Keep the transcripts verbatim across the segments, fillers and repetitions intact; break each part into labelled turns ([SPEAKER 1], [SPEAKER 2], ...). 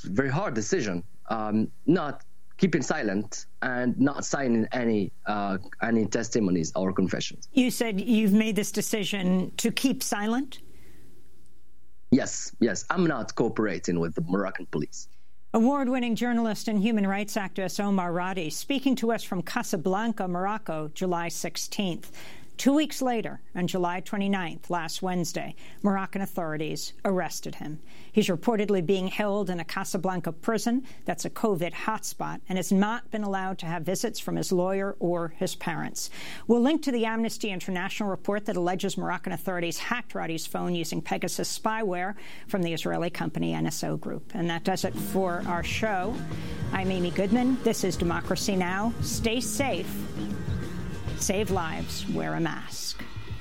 [SPEAKER 1] very hard decision, um, not keeping silent and not signing any uh, any testimonies or confessions.
[SPEAKER 2] You said you've made this decision to keep silent?
[SPEAKER 1] Yes, yes. I'm not cooperating with the Moroccan police.
[SPEAKER 2] Award-winning journalist and human rights activist Omar Radi speaking to us from Casablanca, Morocco, July sixteenth. Two weeks later, on July twenty-ninth, last Wednesday, Moroccan authorities arrested him. He's reportedly being held in a Casablanca prison that's a COVID hotspot and has not been allowed to have visits from his lawyer or his parents. We'll link to the Amnesty International report that alleges Moroccan authorities hacked Radi's phone using Pegasus spyware from the Israeli company N S O Group. And that does it for our show. I'm Amy Goodman. This is Democracy Now! Stay safe. Save lives. Wear a mask.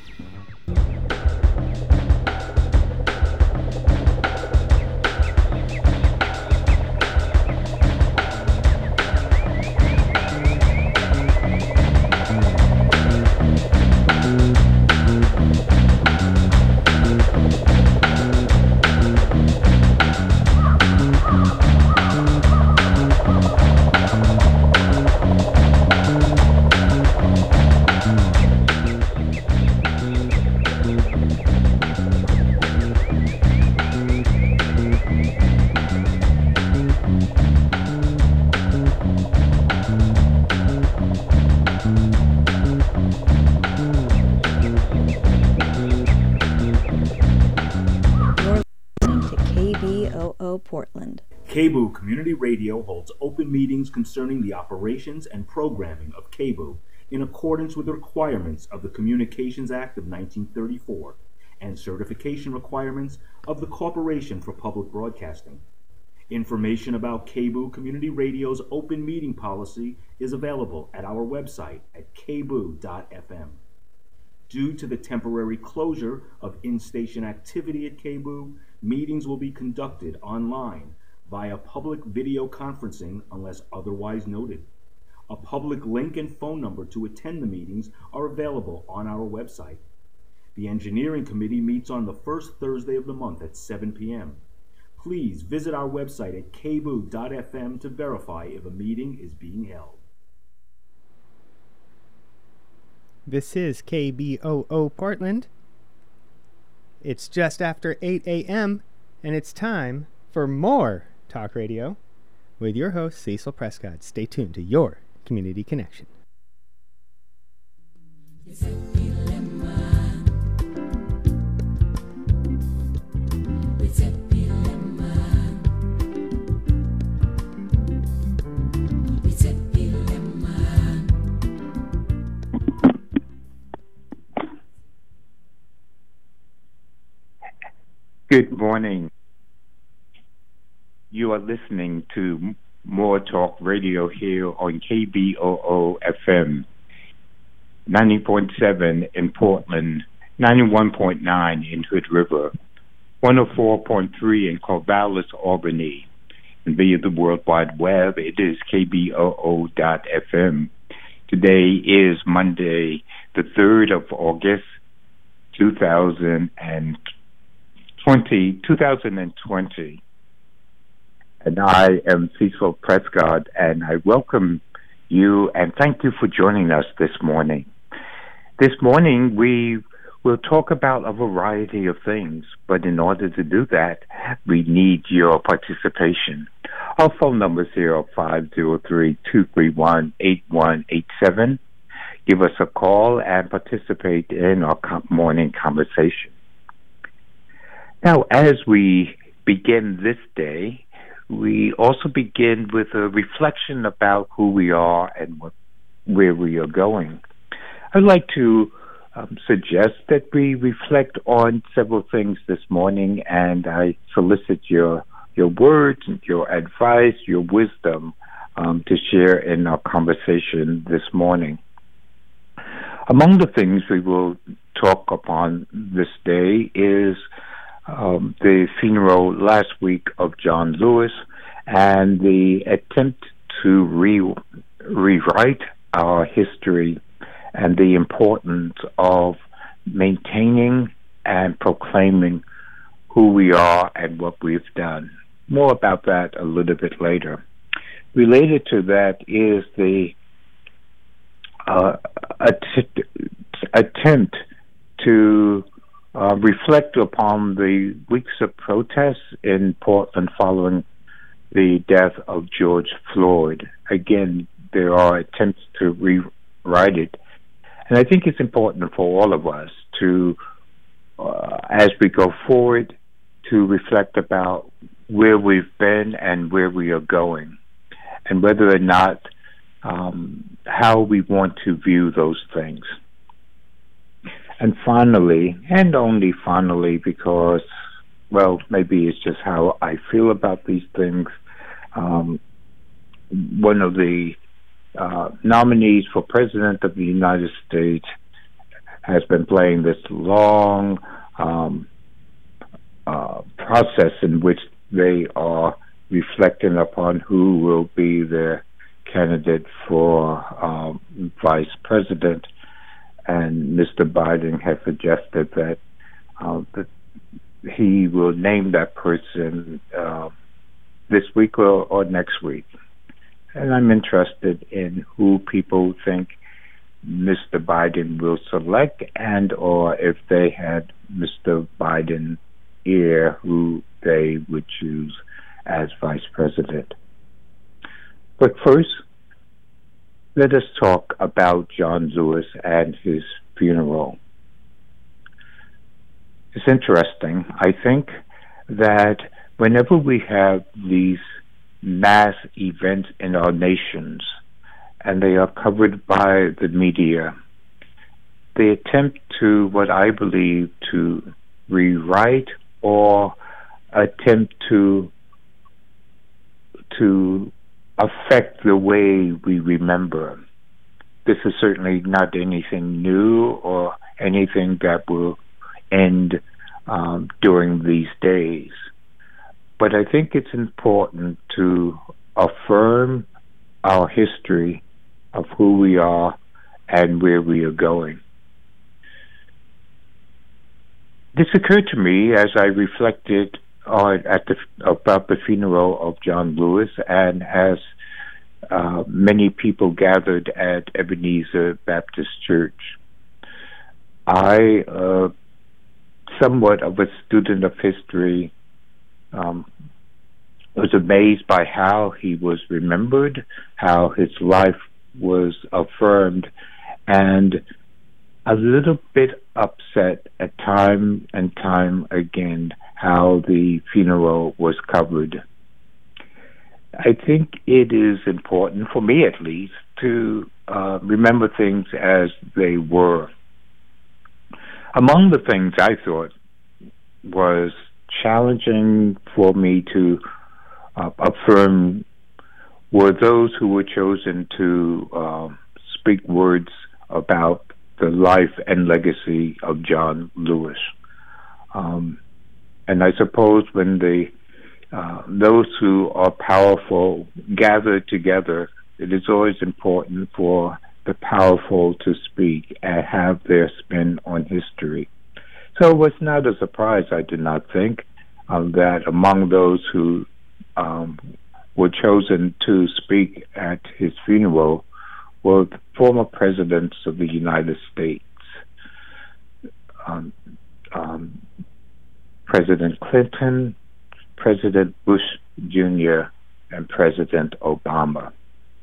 [SPEAKER 3] Portland.
[SPEAKER 4] K B U Community Radio holds open meetings concerning the operations and programming of K B U in accordance with the requirements of the Communications Act of nineteen thirty-four and certification requirements of the Corporation for Public Broadcasting. Information about K B U Community Radio's open meeting policy is available at our website at k b u dot f m. Due to the temporary closure of in-station activity at K B U, meetings will be conducted online via public video conferencing unless otherwise noted. A public link and phone number to attend the meetings are available on our website. The Engineering Committee meets on the first Thursday of the month at seven p.m. Please visit our website at k b u dot f m to verify if a meeting is being held.
[SPEAKER 5] This is K B O O Portland. It's just after eight a.m. and it's time for more talk radio with your host, Cecil Prescott. Stay tuned to your Community Connection. It's a dilemma. It's a dilemma. It's a dilemma.
[SPEAKER 6] Good morning. You are listening to More Talk Radio here on K B O O F M, ninety point seven in Portland, ninety-one point nine in Hood River, one oh four point three in Corvallis, Albany, and via the World Wide Web, it is k b o o dot f m. Today is Monday, the third of August, two thousand twenty, two thousand twenty. And I am Cecil Prescott, and I welcome you and thank you for joining us this morning. This morning, we will talk about a variety of things, but in order to do that, we need your participation. Our phone number is zero five zero three, two three one, eight one eight seven. Give us a call and participate in our morning conversation. Now, as we begin this day, we also begin with a reflection about who we are and what, where we are going. I'd like to um, suggest that we reflect on several things this morning, and I solicit your your words, and your advice, your wisdom um, to share in our conversation this morning. Among the things we will talk upon this day is Um, the funeral last week of John Lewis and the attempt to re- rewrite our history and the importance of maintaining and proclaiming who we are and what we've done. more about that a little bit later. Related to that is the uh, att- attempt to uh, reflect upon the weeks of protests in Portland following the death of George Floyd. Again, there are attempts to rewrite it. And I think it's important for all of us to, uh, as we go forward, to reflect about where we've been and where we are going, and whether or not um, how we want to view those things. And finally, and only finally, because, well, maybe it's just how I feel about these things, um, one of the uh, nominees for President of the United States has been playing this long um, uh, process in which they are reflecting upon who will be their candidate for um, vice president. And Mister Biden has suggested that, uh, that he will name that person uh, this week or, or next week. And I'm interested in who people think Mister Biden will select, and or if they had Mister Biden here, who they would choose as vice president. But first, let us talk about John Lewis and his funeral. It's interesting, I think, that whenever we have these mass events in our nations, and they are covered by the media, they attempt to, what I believe, to rewrite or attempt to to affect the way we remember. This is certainly not anything new or anything that will end um, during these days. But I think it's important to affirm our history of who we are and where we are going. This occurred to me as I reflected on at the about the funeral of John Lewis, and as uh, many people gathered at Ebenezer Baptist Church. I, uh, somewhat of a student of history, um, was amazed by how he was remembered, how his life was affirmed, and a little bit upset at time and time again how the funeral was covered. I think it is important, for me at least, to uh, remember things as they were. Among the things I thought was challenging for me to uh, affirm were those who were chosen to uh, speak words about the life and legacy of John Lewis. Um, and I suppose when the uh, those who are powerful gather together, it is always important for the powerful to speak and have their spin on history. So it was not a surprise, I did not think, um, that among those who um, were chosen to speak at his funeral were the former presidents of the United States, um, um, President Clinton, President Bush Junior, and President Obama.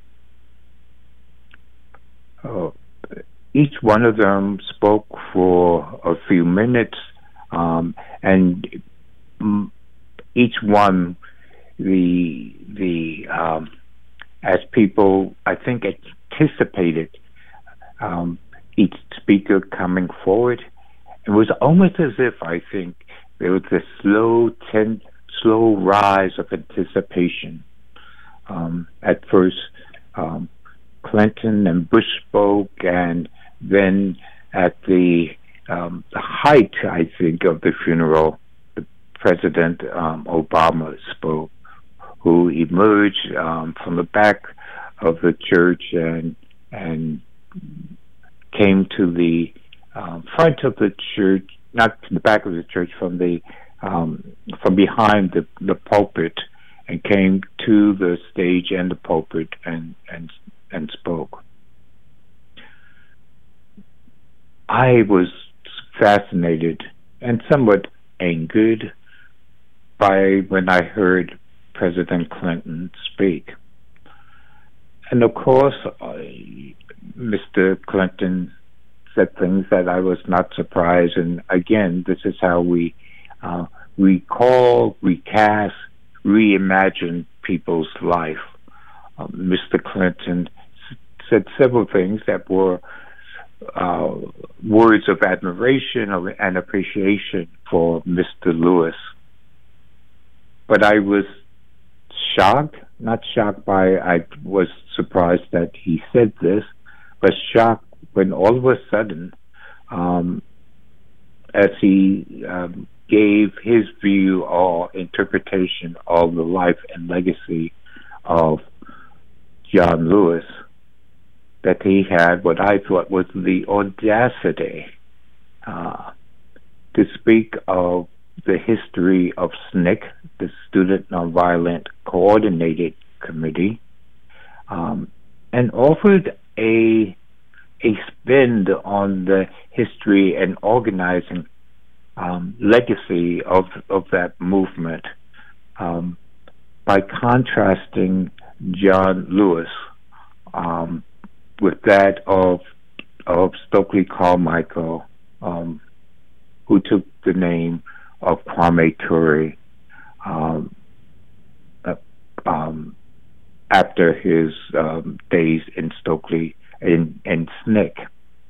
[SPEAKER 6] Oh, each one of them spoke for a few minutes, um, and each one, the the um, as people, I think, anticipated um, each speaker coming forward. It was almost as if, I think, there was a slow, ten, slow rise of anticipation. Um, at first, um, Clinton and Bush spoke, and then at the, um, the height, I think, of the funeral, the President um, Obama spoke, who emerged um, from the back of the church and and came to the um, front of the church, not to the back of the church, from the um, from behind the, the pulpit, and came to the stage and the pulpit and and and spoke. I was fascinated and somewhat angered by when I heard President Clinton speak. And of course, I, Mister Clinton said things that I was not surprised. And again, this is how we uh, recall, recast, reimagine people's life. Uh, Mister Clinton s- said several things that were uh, words of admiration and appreciation for Mister Lewis. But I was shocked, not shocked by, I was surprised that he said this, but shocked when all of a sudden, um, as he um, gave his view or interpretation of the life and legacy of John Lewis, that he had what I thought was the audacity uh, to speak of the history of S N C C, the Student Nonviolent Coordinated Committee, um, and offered a a spin on the history and organizing um, legacy of of that movement um, by contrasting John Lewis um, with that of of Stokely Carmichael, um, who took the name of Kwame Ture um, uh, um, after his um, days in Stokely in, in S N C C.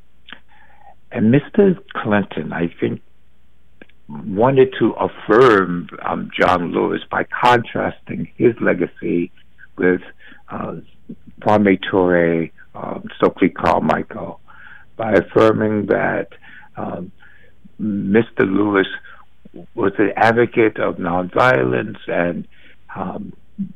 [SPEAKER 6] And Mister Clinton, I think, wanted to affirm um, John Lewis by contrasting his legacy with uh, Kwame Ture, um, Stokely Carmichael, by affirming that um, Mister Lewis was an advocate of nonviolence, and um,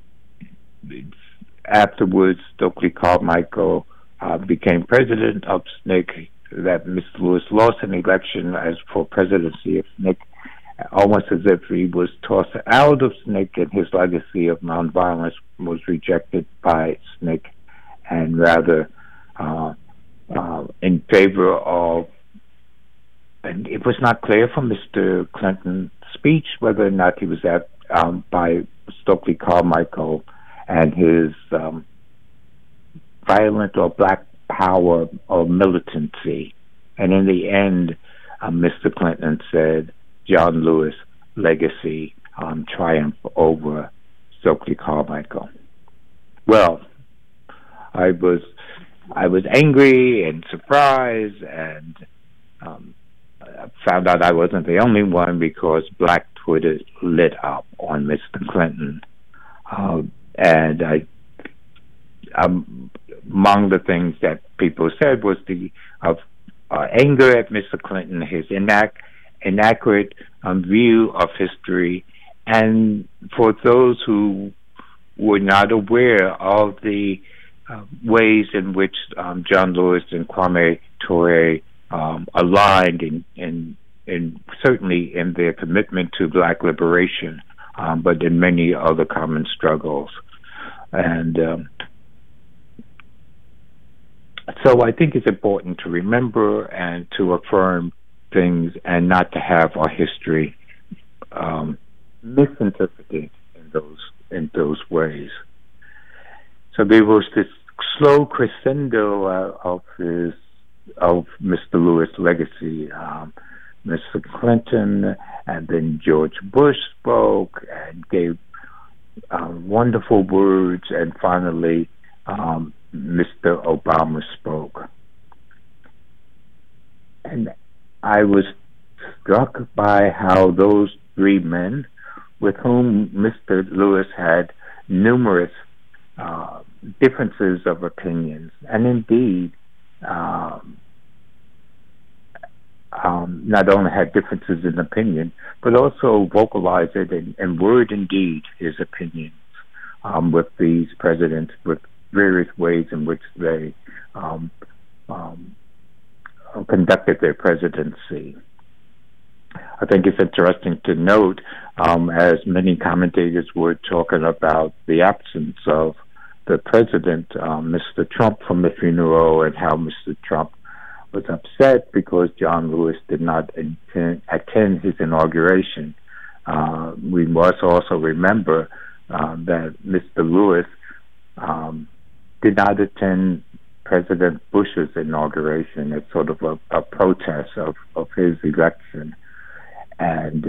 [SPEAKER 6] afterwards Stokely Carmichael uh, became president of S N C C, that Mister Lewis lost an election as for presidency of S N C C, almost as if he was tossed out of S N C C and his legacy of nonviolence was rejected by S N C C, and rather uh, uh, in favor of. And it was not clear from Mister Clinton's speech whether or not he was at um, by Stokely Carmichael and his um, violent or black power or militancy. And in the end, uh, Mister Clinton said John Lewis' legacy um, triumph over Stokely Carmichael. Well, I was I was angry and surprised, and um, I found out I wasn't the only one, because Black Twitter lit up on Mister Clinton. Uh, and I, um, among the things that people said was the of uh, anger at Mister Clinton, his inac- inaccurate um, view of history, and for those who were not aware of the uh, ways in which um, John Lewis and Kwame Ture Um, aligned in, in, in certainly in their commitment to black liberation, um, but in many other common struggles. And um, so I think it's important to remember and to affirm things, and not to have our history um, misinterpreted in those in those ways. So there was this slow crescendo uh, of his of Mister Lewis' legacy. Um, Mister Clinton and then George Bush spoke and gave uh, wonderful words, and finally um, Mister Obama spoke. And I was struck by how those three men, with whom Mister Lewis had numerous uh, differences of opinions, and indeed Um, um, not only had differences in opinion, but also vocalized it in, in word and deed, his opinions um, with these presidents, with various ways in which they um, um, conducted their presidency. I think it's interesting to note, um, as many commentators were talking about the absence of the president, um, Mister Trump, from the funeral, and how Mister Trump was upset because John Lewis did not attend, attend his inauguration. Uh, we must also remember um, that Mister Lewis um, did not attend President Bush's inauguration as sort of a, a protest of, of his election. And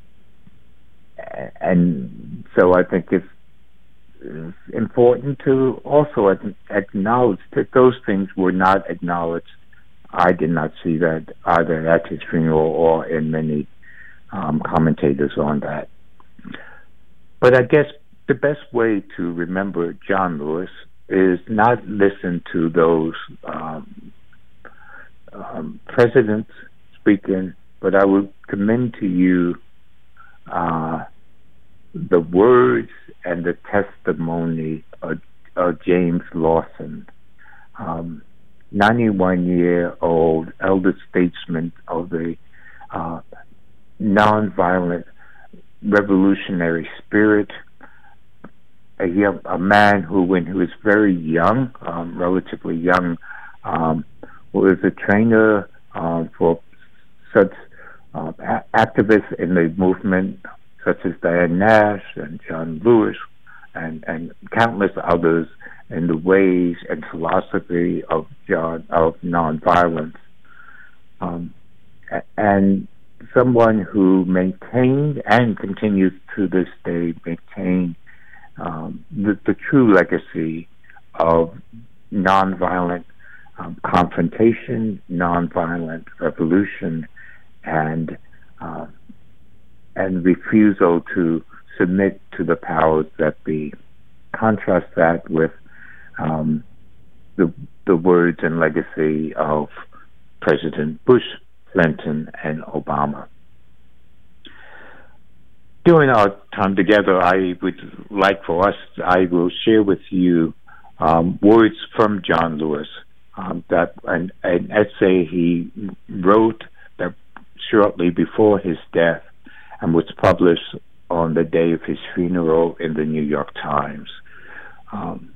[SPEAKER 6] uh, and so I think it's, it's important to also acknowledge that those things were not acknowledged. I did not see that either at his funeral or in many um, commentators on that. But I guess the best way to remember John Lewis is not listen to those um, um, presidents speaking, but I would commend to you uh, the words and the testimony of, of James Lawson, um, ninety-one-year-old elder statesman of the uh, nonviolent revolutionary spirit, a, young, a man who, when he was very young, um, relatively young, um, was a trainer um, for such uh, a- activists in the movement, such as Diane Nash and John Lewis and, and countless others, in the ways and philosophy of John of nonviolence, um, and someone who maintained and continues to this day maintain um, the, the true legacy of nonviolent um, confrontation, nonviolent revolution, and uh, and refusal to submit to the powers that be. Contrast that with Um, the the words and legacy of President Bush, Clinton, and Obama. During our time together, I would like for us, I will share with you um, words from John Lewis, um, that an, an essay he wrote that shortly before his death and was published on the day of his funeral in the New York Times. Um,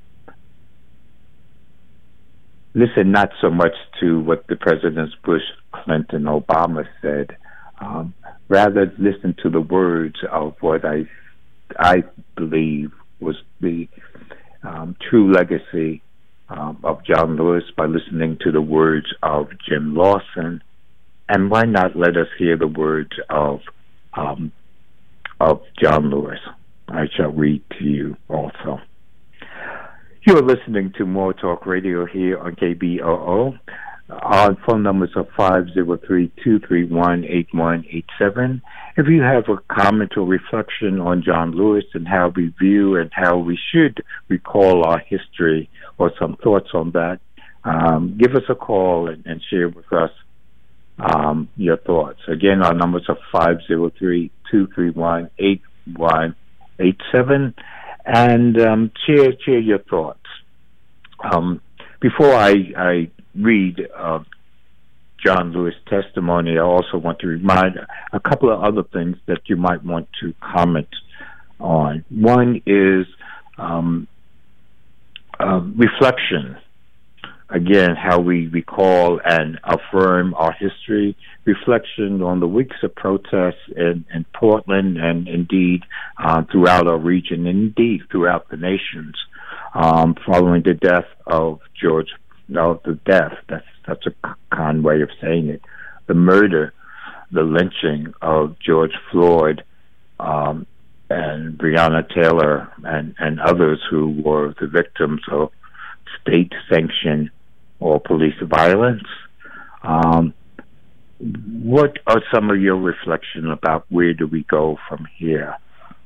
[SPEAKER 6] Listen not so much to what the Presidents Bush, Clinton, Obama said. Um, rather, listen to the words of what I, I believe was the um, true legacy um, of John Lewis by listening to the words of Jim Lawson. And why not let us hear the words of um, of John Lewis? I shall read to you also. You are listening to More Talk Radio here on K B O O. Our phone numbers are five zero three, two three one, eight one eight seven. If you have a comment or reflection on John Lewis and how we view and how we should recall our history or some thoughts on that, um, give us a call and, and share with us um, your thoughts. Again, our numbers are five zero three, two three one, eight one eight seven. And um, share share your thoughts. Um, before I, I read uh, John Lewis' testimony, I also want to remind a couple of other things that you might want to comment on. One is um, uh, reflection. Again, how we recall and affirm our history. Reflection on the weeks of protests in, in Portland and indeed uh, throughout our region, and indeed throughout the nations, um, following the death of George, no, the death, that's, that's a kind way of saying it, the murder, the lynching of George Floyd um, and Breonna Taylor and, and others who were the victims of state-sanctioned or police violence. Um, what are some of your reflections about where do we go from here?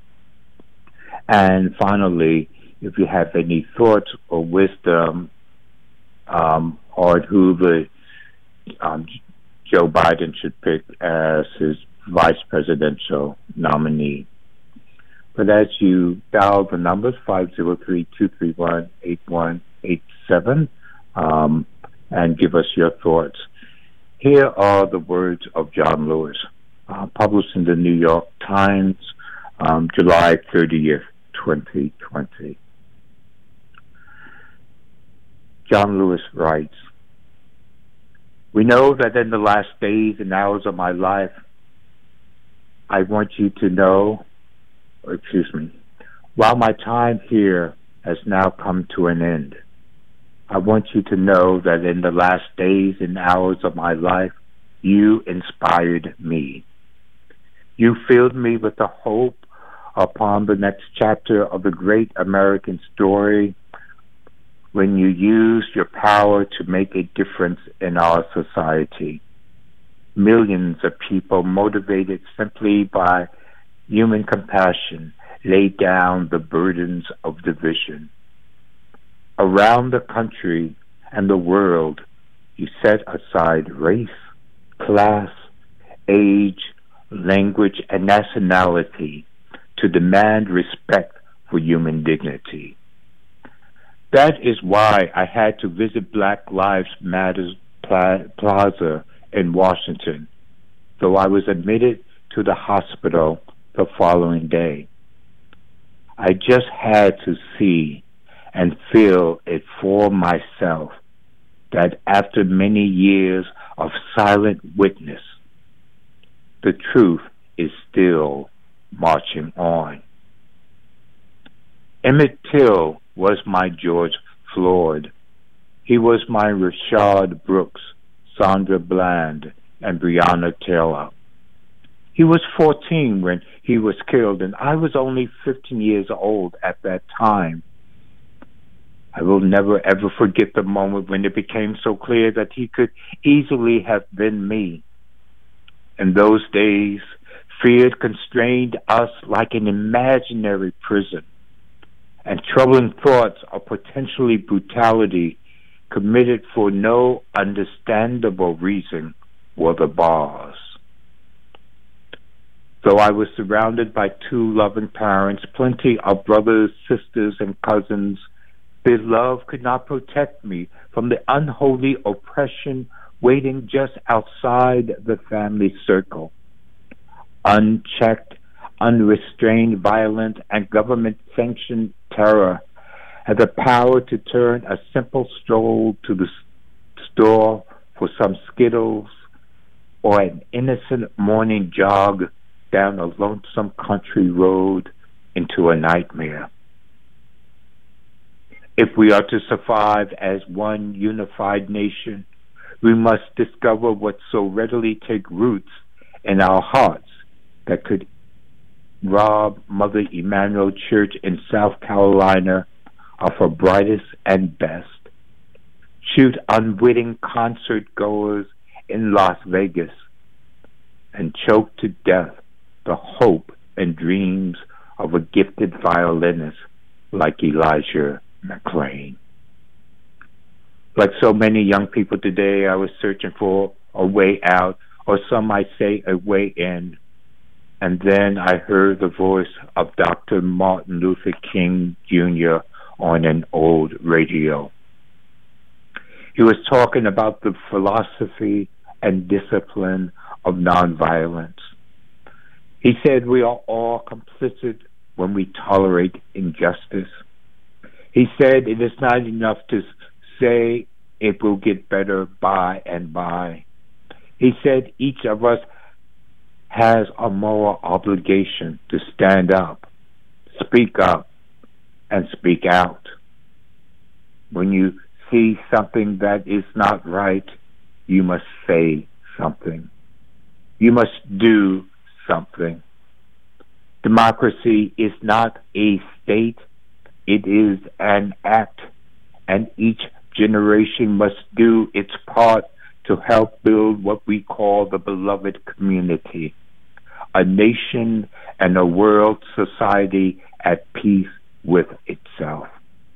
[SPEAKER 6] And finally, if you have any thoughts or wisdom um, on who the um, Joe Biden should pick as his vice presidential nominee. But as you dial the numbers, five zero three, two three one, eight one eight seven, um, and give us your thoughts. Here are the words of John Lewis. uh, published in the New York Times, um, July thirtieth, twenty twenty. John Lewis writes, "We know that in the last days and hours of my life, I want you to know, or excuse me, while my time here has now come to an end, I want you to know that in the last days and hours of my life, you inspired me. You filled me with the hope upon the next chapter of the great American story when you used your power to make a difference in our society. Millions of people, motivated simply by human compassion, laid down the burdens of division. Around the country and the world, you set aside race, class, age, language, and nationality to demand respect for human dignity. That is why I had to visit Black Lives Matter Plaza in Washington, though I was admitted to the hospital the following day. I just had to see and feel it for myself that after many years of silent witness, the truth is still marching on. Emmett Till was my George Floyd. He was my Rayshard Brooks, Sandra Bland, and Breonna Taylor. He was fourteen when he was killed, and I was only fifteen years old at that time. I will never ever forget the moment when it became so clear that he could easily have been me. In those days, fear constrained us like an imaginary prison, and troubling thoughts of potentially brutality committed for no understandable reason were the bars. Though I was surrounded by two loving parents, plenty of brothers, sisters, and cousins, their love could not protect me from the unholy oppression waiting just outside the family circle. Unchecked, unrestrained violence and government-sanctioned terror had the power to turn a simple stroll to the store for some Skittles or an innocent morning jog down a lonesome country road into a nightmare. If we are to survive as one unified nation, we must discover what so readily take roots in our hearts that could rob Mother Emanuel Church in South Carolina of her brightest and best, shoot unwitting concert goers in Las Vegas, and choke to death the hope and dreams of a gifted violinist like Elijah McClain. Like so many young people today, I was searching for a way out, or some might say a way in. And then I heard the voice of Doctor Martin Luther King Junior on an old radio. He was talking about the philosophy and discipline of nonviolence. He said we are all complicit when we tolerate injustice. He said it is not enough to say it will get better by and by. He said each of us has a moral obligation to stand up, speak up, and speak out. When you see something that is not right, you must say something. You must do something. Democracy is not a state, it is an act, and each generation must do its part to help build what we call the beloved community, a nation and a world society at peace with itself.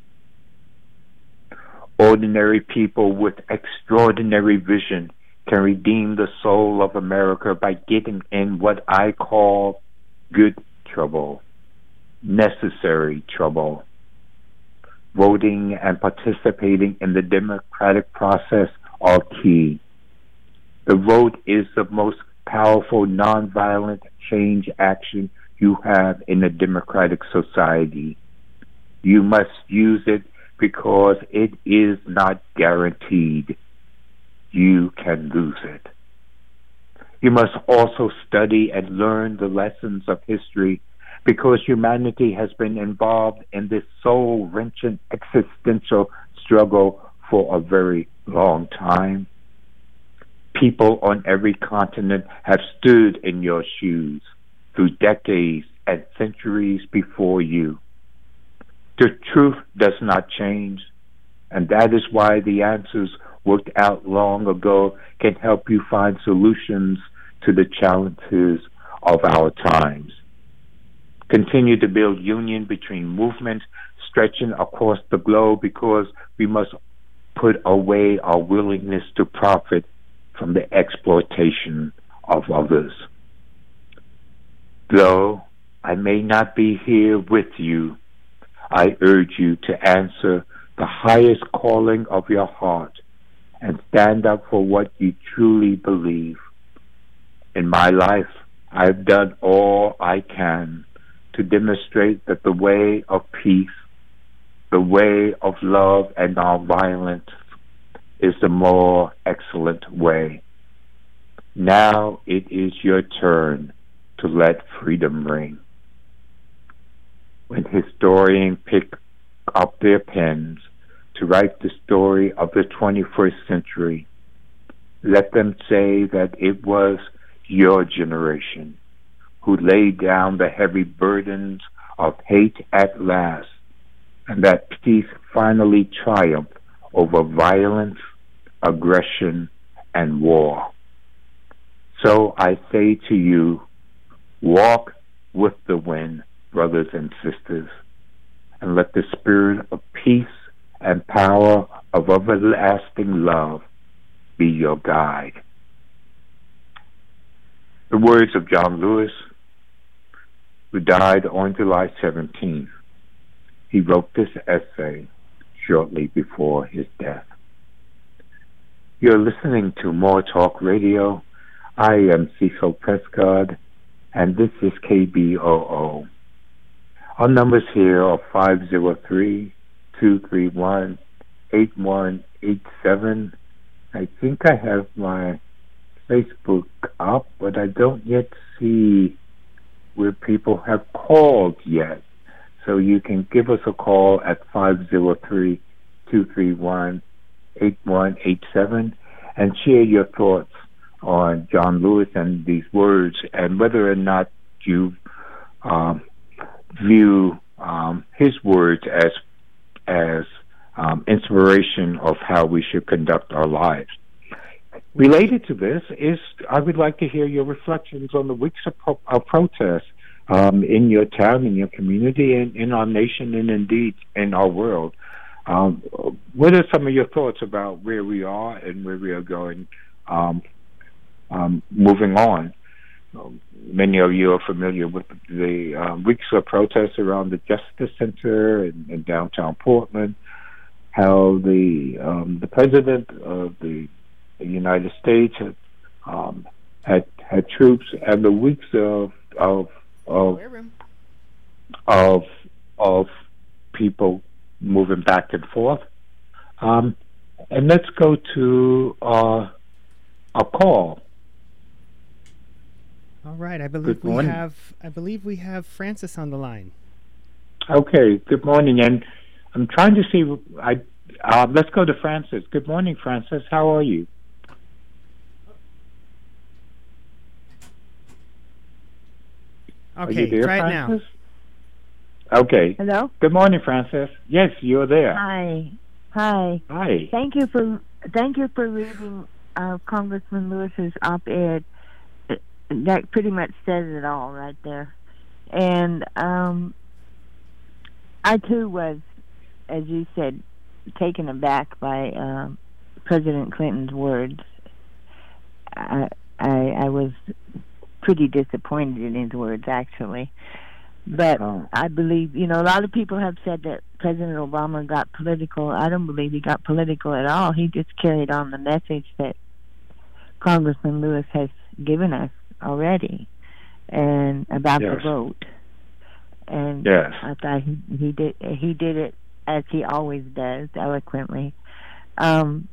[SPEAKER 6] Ordinary people with extraordinary vision can redeem the soul of America by getting in what I call good trouble, necessary trouble. Voting and participating in the democratic process are key. The vote is the most powerful nonviolent change action you have in a democratic society. You must use it because it is not guaranteed. You can lose it. You must also study and learn the lessons of history because humanity has been involved in this soul-wrenching existential struggle for a very long time. People on every continent have stood in your shoes through decades and centuries before you. The truth does not change, and that is why the answers worked out long ago can help you find solutions to the challenges of our times. Continue to build union between movements stretching across the globe because we must put away our willingness to profit from the exploitation of others. Though I may not be here with you, I urge you to answer the highest calling of your heart and stand up for what you truly believe. In my life, I've done all I can to demonstrate that the way of peace, the way of love and nonviolence is the more excellent way. Now it is your turn to let freedom ring. When historians pick up their pens to write the story of the twenty-first century, let them say that it was your generation who laid down the heavy burdens of hate at last, and that peace finally triumphed over violence, aggression, and war. So I say to you, walk with the wind, brothers and sisters, and let the spirit of peace and power of everlasting love be your guide. The words of John Lewis, who died on July seventeenth. He wrote this essay shortly before his death. You're listening to More Talk Radio. I am Cecil Prescott, and this is K B O O. Our numbers here are five oh three, two three one, eight one eight seven. I think I have my Facebook up, but I don't yet see where people have called yet. So you can give us a call at five oh three, two three one, eight one eight seven and share your thoughts on John Lewis and these words, and whether or not you um, view um, his words as as um, inspiration of how we should conduct our lives. Related to this is, I would like to hear your reflections on the weeks of, pro- of protest um, in your town, in your community, and in our nation, and indeed in our world. Um, what are some of your thoughts about where we are and where we are going um, um, moving on? Um, many of you are familiar with the um, weeks of protests around the Justice Center in, in downtown Portland, how the um, the president of the The United States had, um, had had troops, and the weeks of of of of, of people moving back and forth. Um, and let's go to uh, a call.
[SPEAKER 5] All right, I believe we have I believe we have Francis on the line.
[SPEAKER 6] Okay, good morning, and I'm trying to see. I uh, let's go to Francis. Good morning, Francis. How are you?
[SPEAKER 5] Okay,
[SPEAKER 6] there,
[SPEAKER 5] try
[SPEAKER 6] Francis?
[SPEAKER 5] it now.
[SPEAKER 6] Okay.
[SPEAKER 3] Hello?
[SPEAKER 6] Good morning, Francis. Yes, you're there.
[SPEAKER 3] Hi. Hi.
[SPEAKER 6] Hi.
[SPEAKER 3] Thank you for thank you for reading uh, Congressman Lewis's op-ed. That pretty much says it all right there. And um, I too was, as you said, taken aback by uh, President Clinton's words. I, I I was pretty disappointed in his words, actually. But oh. I believe, you know, a lot of people have said that President Obama got political. I don't believe he got political at all. He just carried on the message that Congressman Lewis has given us already, and about
[SPEAKER 6] yes.
[SPEAKER 3] the vote. And
[SPEAKER 6] yes.
[SPEAKER 3] I thought he, he did he did it as he always does, eloquently. Um,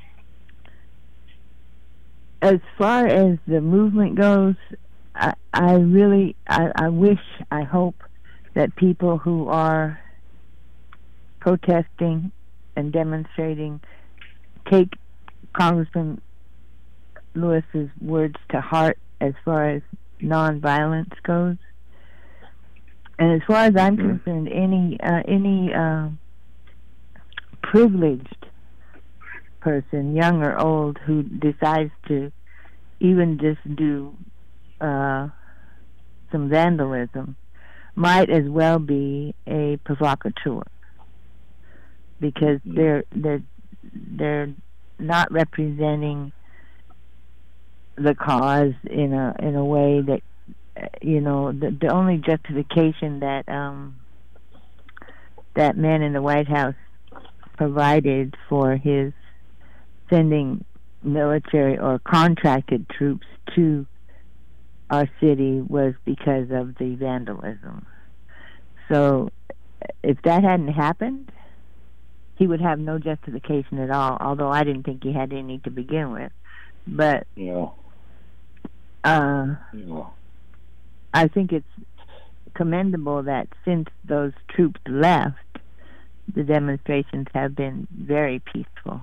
[SPEAKER 3] as far as the movement goes, I, I really I, I wish I hope that people who are protesting and demonstrating take Congressman Lewis's words to heart as far as nonviolence goes. And as far as I'm mm-hmm. concerned, any uh, any uh, privileged person, young or old, who decides to even just do uh, some vandalism might as well be a provocateur, because mm-hmm. they're they're they're not representing the cause in a in a way that, you know, the, the only justification that um, that man in the White House provided for his sending military or contracted troops to our city was because of the vandalism. So if that hadn't happened, he would have no justification at all, although I didn't think he had any to begin with. But
[SPEAKER 6] yeah.
[SPEAKER 3] Uh,
[SPEAKER 6] yeah.
[SPEAKER 3] I think it's commendable that since those troops left, the demonstrations have been very peaceful.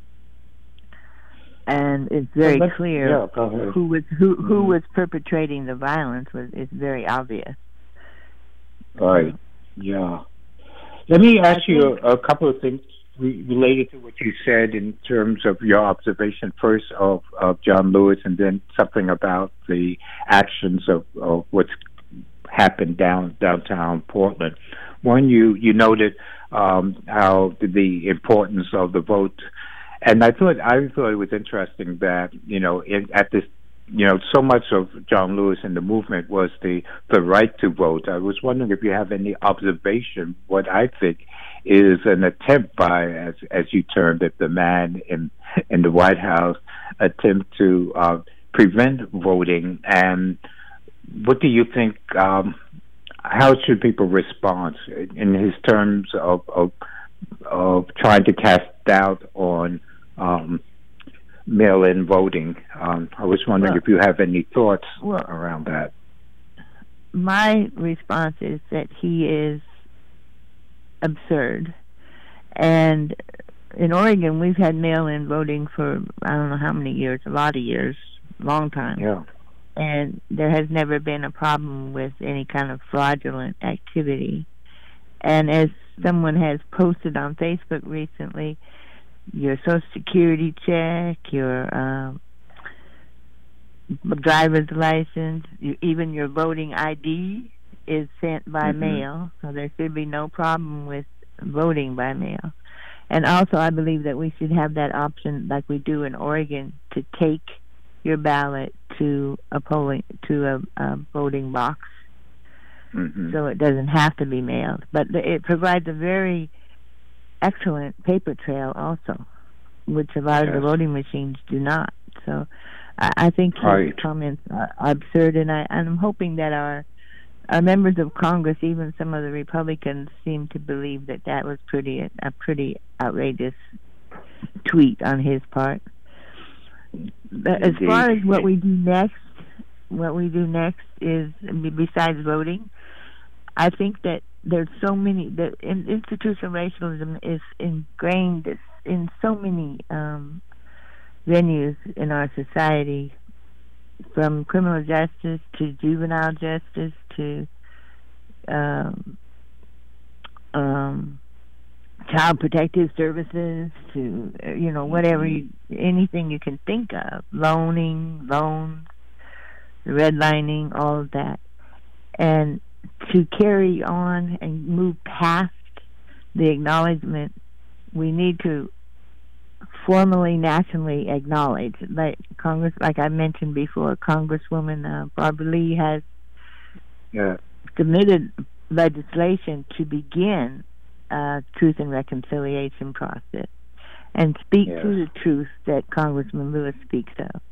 [SPEAKER 3] And it's very
[SPEAKER 6] well,
[SPEAKER 3] clear
[SPEAKER 6] yeah,
[SPEAKER 3] who was who
[SPEAKER 6] mm-hmm.
[SPEAKER 3] who was perpetrating the violence. Was is very obvious.
[SPEAKER 6] Right. Yeah. Let me ask you a, a couple of things re- related to what you said in terms of your observation first of, of John Lewis, and then something about the actions of, of what's happened down downtown Portland. One, you you noted um, how the importance of the vote. And I thought I thought it was interesting that, you know, in, at this, you know, so much of John Lewis and the movement was the the right to vote. I was wondering if you have any observation. What I think is an attempt by, as as you termed it, the man in in the White House, attempt to uh, prevent voting. And what do you think? Um, how should people respond in his terms of of, of trying to cast doubt on Um, mail-in voting? Um, I was wondering well, if you have any thoughts
[SPEAKER 3] well,
[SPEAKER 6] around that.
[SPEAKER 3] My response is that he is absurd. And in Oregon, we've had mail-in voting for I don't know how many years, a lot of years, long time.
[SPEAKER 6] Yeah.
[SPEAKER 3] And there has never been a problem with any kind of fraudulent activity. And as someone has posted on Facebook recently, your Social Security check, your um, driver's license, you, even your voting I D is sent by mm-hmm. mail, so there should be no problem with voting by mail. And also, I believe that we should have that option, like we do in Oregon, to take your ballot to a polling to a, a voting box,
[SPEAKER 6] mm-hmm.
[SPEAKER 3] so it doesn't have to be mailed. But it provides a very excellent paper trail also, which a lot yes. of the voting machines do not. So I, I think his
[SPEAKER 6] right.
[SPEAKER 3] comments are absurd, and, I, and I'm hoping that our, our members of Congress, even some of the Republicans, seem to believe that that was pretty a pretty outrageous tweet on his part. But as far as what we do next, what we do next is, besides voting, I think that there's so many, the institutional racialism is ingrained in so many um, venues in our society, from criminal justice to juvenile justice to um, um, child protective services to, you know, whatever, you, anything you can think of, loaning, loans, redlining, all of that. And to carry on and move past the acknowledgement, we need to formally, nationally acknowledge. Like Congress, like I mentioned before, Congresswoman uh, Barbara Lee has
[SPEAKER 6] yeah.
[SPEAKER 3] submitted legislation to begin uh, truth and reconciliation process and speak
[SPEAKER 6] yes.
[SPEAKER 3] to the truth that Congressman Lewis speaks of,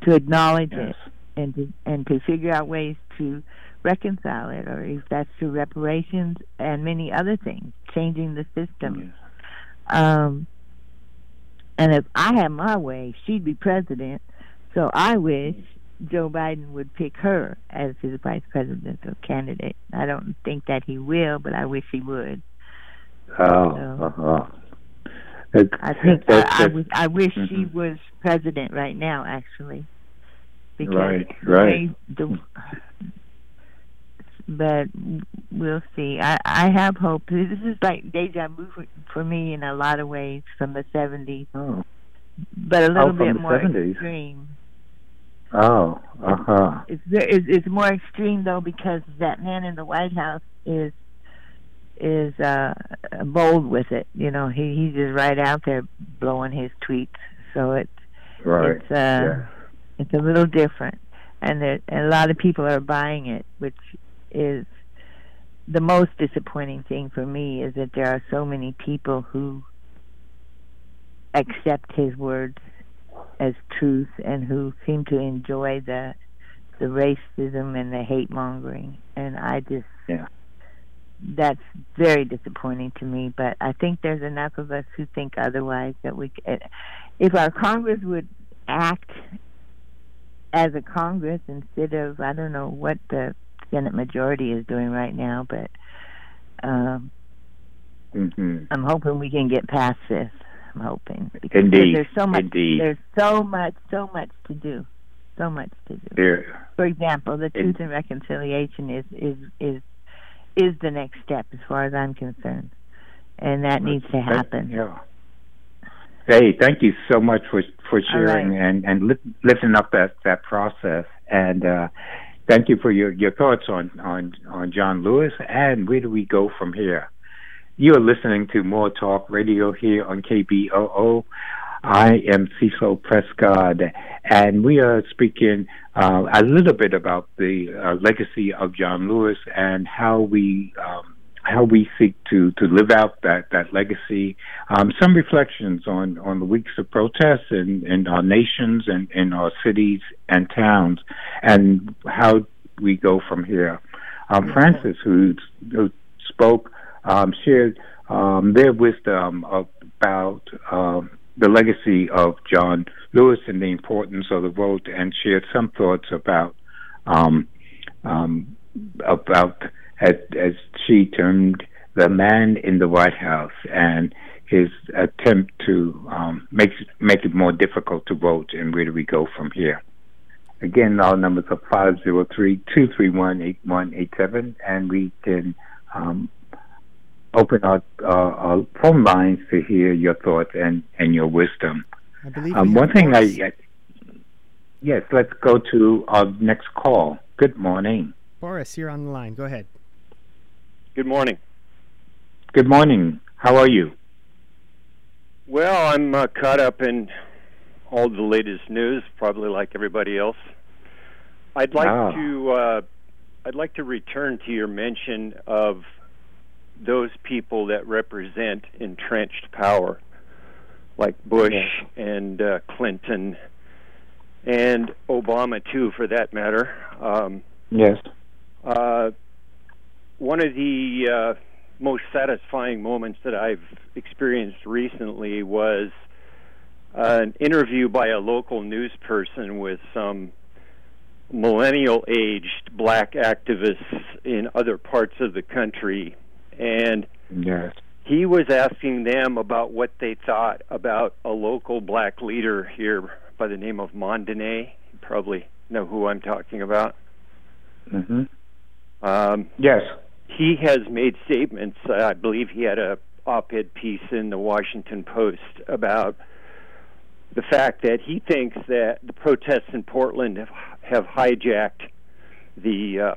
[SPEAKER 3] to acknowledge
[SPEAKER 6] Yes.
[SPEAKER 3] it and to and to figure out ways to reconcile it, or if that's through reparations and many other things, changing the system.
[SPEAKER 6] Yes.
[SPEAKER 3] Um, and if I had my way, she'd be president. So I wish Joe Biden would pick her as his vice presidential candidate. I don't think that he will, but I wish he would.
[SPEAKER 6] Oh,
[SPEAKER 3] So,
[SPEAKER 6] uh-huh. It,
[SPEAKER 3] I think
[SPEAKER 6] that's,
[SPEAKER 3] I, I,
[SPEAKER 6] that's,
[SPEAKER 3] wish, I wish
[SPEAKER 6] mhm.
[SPEAKER 3] she was president right now, actually. Because
[SPEAKER 6] Right,
[SPEAKER 3] the
[SPEAKER 6] right.
[SPEAKER 3] way the, but we'll see. I, I have hope. This is like deja vu for, for me in a lot of ways from the seventies,
[SPEAKER 6] oh.
[SPEAKER 3] but a little
[SPEAKER 6] Oh, from
[SPEAKER 3] bit
[SPEAKER 6] the
[SPEAKER 3] more
[SPEAKER 6] seventies.
[SPEAKER 3] extreme.
[SPEAKER 6] Oh, uh-huh.
[SPEAKER 3] It's, it's it's more extreme though because that man in the White House is is uh, bold with it. You know, he he's just right out there blowing his tweets. So it's
[SPEAKER 6] Right.
[SPEAKER 3] it's uh,
[SPEAKER 6] yeah.
[SPEAKER 3] it's a little different, and, there, and a lot of people are buying it, which is the most disappointing thing for me. Is that there are so many people who accept his words as truth and who seem to enjoy the the racism and the hate mongering, and I just
[SPEAKER 6] Yeah.
[SPEAKER 3] that's very disappointing to me. But I think there's enough of us who think otherwise that we, if our Congress would act as a Congress instead of, I don't know what the Senate majority is doing right now, but um,
[SPEAKER 6] Mm-hmm.
[SPEAKER 3] I'm hoping we can get past this. I'm hoping because
[SPEAKER 6] Indeed.
[SPEAKER 3] there's so much.
[SPEAKER 6] Indeed.
[SPEAKER 3] There's so much, so much to do, so much to do.
[SPEAKER 6] There.
[SPEAKER 3] For example, the
[SPEAKER 6] In-
[SPEAKER 3] Truth and Reconciliation is is is is the next step as far as I'm concerned, and that needs to happen.
[SPEAKER 6] Yeah. Hey, thank you so much for for sharing
[SPEAKER 3] right.
[SPEAKER 6] and and li- lifting up that that process, and uh, thank you for your your thoughts on on on John Lewis and where do we go from here. You are listening to More Talk Radio here on K B O O. I am Cecil Prescott, and we are speaking uh, a little bit about the uh, legacy of John Lewis and how we um, how we seek to, to live out that that legacy. Um, some reflections on, on the weeks of protests in, in our nations and in our cities and towns, and how we go from here. Um, Francis, who, who spoke, um, shared um, their wisdom about um, the legacy of John Lewis and the importance of the vote, and shared some thoughts about um, um, about as, as she termed the man in the White House and his attempt to um, make make it more difficult to vote, and where do we go from here? Again, our numbers are five zero three, two three one, eight one eight seven, and we can um, open our, uh, our phone lines to hear your thoughts and, and your wisdom.
[SPEAKER 5] I believe
[SPEAKER 6] Um,
[SPEAKER 5] we have
[SPEAKER 6] one thing I,
[SPEAKER 5] Boris.
[SPEAKER 6] I yes, let's go to our next call. Good morning.
[SPEAKER 5] Boris, you're on the line. Go ahead.
[SPEAKER 7] Good morning.
[SPEAKER 6] Good morning. How are you?
[SPEAKER 7] Well, I'm uh, caught up in all the latest news, probably like everybody else. I'd like
[SPEAKER 6] Ah.
[SPEAKER 7] to uh, I'd like to return to your mention of those people that represent entrenched power, like Bush
[SPEAKER 6] Yeah.
[SPEAKER 7] and uh, Clinton and Obama too, for that matter. Um,
[SPEAKER 6] Yes.
[SPEAKER 7] Uh, one of the uh, most satisfying moments that I've experienced recently was uh, an interview by a local news person with some millennial-aged black activists in other parts of the country, and
[SPEAKER 6] Yes.
[SPEAKER 7] he was asking them about what they thought about a local black leader here by the name of Mondane. You probably know who I'm talking about.
[SPEAKER 6] Mm-hmm.
[SPEAKER 7] Um,
[SPEAKER 6] Yes.
[SPEAKER 7] he has made statements. Uh, I believe he had a op-ed piece in the Washington Post about the fact that he thinks that the protests in Portland have, have hijacked the uh,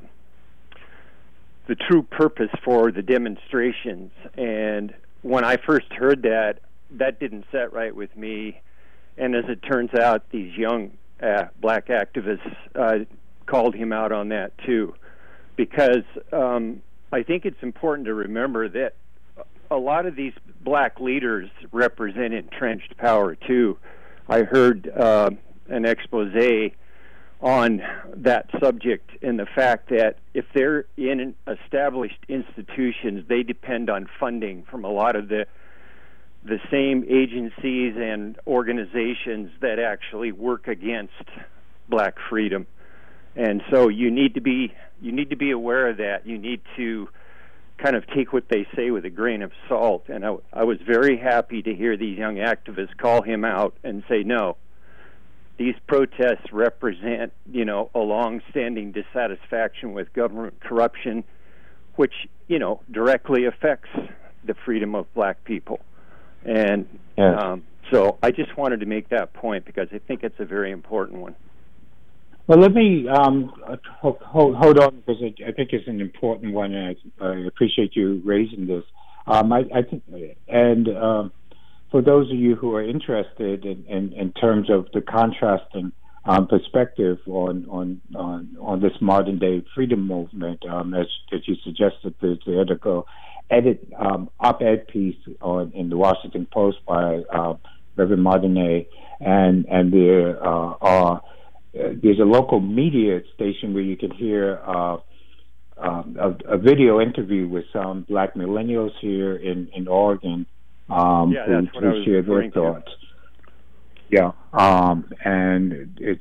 [SPEAKER 7] the true purpose for the demonstrations. And when I first heard that, that didn't set right with me. And as it turns out, these young uh, black activists uh, called him out on that too, because um, I think it's important to remember that a lot of these black leaders represent entrenched power too. I heard uh, an expose on that subject and the fact that if they're in established institutions, they depend on funding from a lot of the the same agencies and organizations that actually work against black freedom. And so you need to be you need to be aware of that. You need to kind of take what they say with a grain of salt. And I, I was very happy to hear these young activists call him out and say, no, these protests represent, you know, a long-standing dissatisfaction with government corruption, which, you know, directly affects the freedom of black people. And
[SPEAKER 6] yes.
[SPEAKER 7] um, so I just wanted to make that point because I think it's a very important one.
[SPEAKER 6] Well, let me um, hold, hold on because I, I think it's an important one, and I, I appreciate you raising this. Um, I, I think, and um, for those of you who are interested in, in, in terms of the contrasting um, perspective on, on on on this modern day freedom movement, um, as, as you suggested, there's the article, edit um, op-ed piece on in the Washington Post by uh, Reverend Martinet, and and there uh, are. Uh, there's a local media station where you can hear uh, um, a, a video interview with some black millennials here in, in Oregon um,
[SPEAKER 7] yeah,
[SPEAKER 6] who,
[SPEAKER 7] that's what I
[SPEAKER 6] who
[SPEAKER 7] was
[SPEAKER 6] share their
[SPEAKER 7] referring to.
[SPEAKER 6] thoughts. Yeah, um, and it's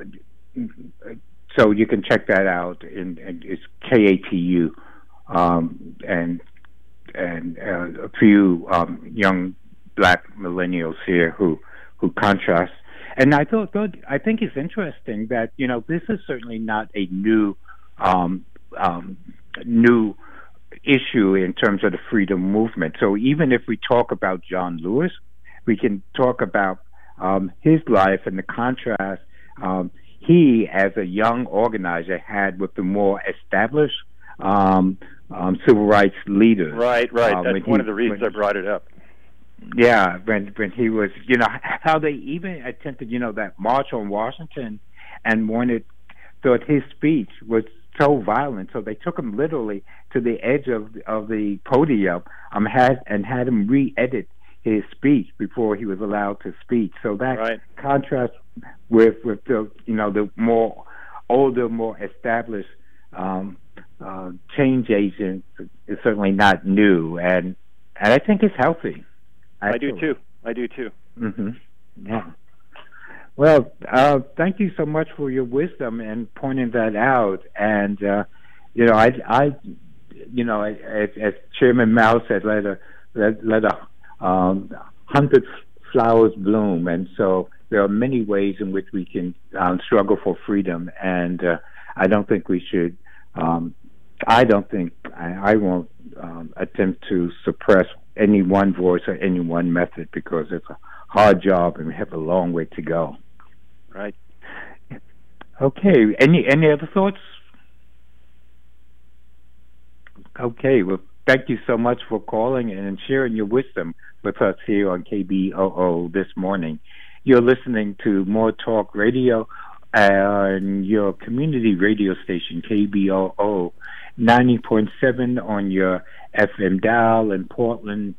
[SPEAKER 6] uh, so you can check that out. In, in it's K A T U, um, and and uh, a few um, young black millennials here who who contrast. And I thought, thought, I think it's interesting that, you know, this is certainly not a new, um, um, new issue in terms of the freedom movement. So even if we talk about John Lewis, we can talk about um, his life and the contrast um, he, as a young organizer, had with the more established um, um, civil rights leaders.
[SPEAKER 7] Right, right.
[SPEAKER 6] Um,
[SPEAKER 7] That's one
[SPEAKER 6] he,
[SPEAKER 7] of the reasons
[SPEAKER 6] when,
[SPEAKER 7] I brought it up.
[SPEAKER 6] Yeah, when when he was, you know, how they even attempted, you know, that march on Washington, and wanted, thought his speech was so violent, so they took him literally to the edge of of the podium, um, had and had him re-edit his speech before he was allowed to speak. So that
[SPEAKER 7] right.
[SPEAKER 6] contrast with with the, you know, the more older, more established um, uh, change agents is certainly not new, and and I think it's healthy. Actually.
[SPEAKER 7] I do too. I do too.
[SPEAKER 6] Mm-hmm. Yeah. Well, uh, thank you so much for your wisdom and pointing that out. And uh, you know, I, I, you know, as, as Chairman Mao said, let a let, let a um, hundred flowers bloom. And so there are many ways in which we can um, struggle for freedom. And uh, I don't think we should. Um, I don't think I, I won't um, attempt to suppress any one voice or any one method, because it's a hard job and we have a long way to go.
[SPEAKER 7] Right.
[SPEAKER 6] Okay. Any any other thoughts? Okay. Well, thank you so much for calling and sharing your wisdom with us here on K B O O this morning. You're listening to More Talk Radio on your community radio station, K B O O, ninety point seven on your F M dial in Portland,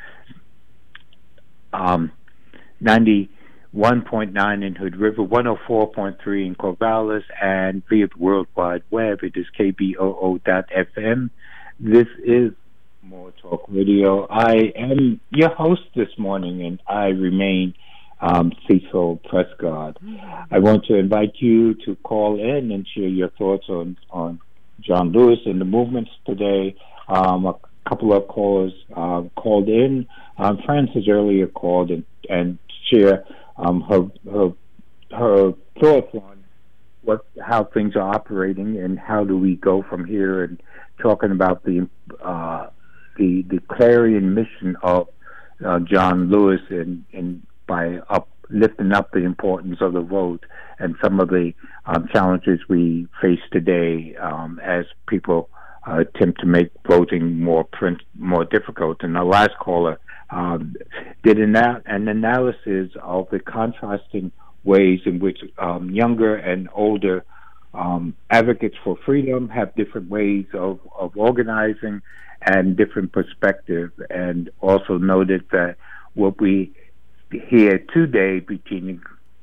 [SPEAKER 6] um, ninety-one point nine in Hood River, one oh four point three in Corvallis, and via the World Wide Web, it is K B O O dot F M. This is More Talk Radio. I am your host this morning, and I remain um, Cecil Prescott. I want to invite you to call in and share your thoughts on, on John Lewis and the movements today. Um, a couple of callers uh, called in. Um, Frances earlier called and, and share um, her, her her thoughts on what how things are operating and how do we go from here, and talking about the uh, the the clarion mission of uh, John Lewis and and by up lifting up the importance of the vote and some of the um, challenges we face today um, as people uh, attempt to make voting more print, more difficult. And the last caller um, did an, an analysis of the contrasting ways in which um, younger and older um, advocates for freedom have different ways of, of organizing and different perspectives, and also noted that what we here today between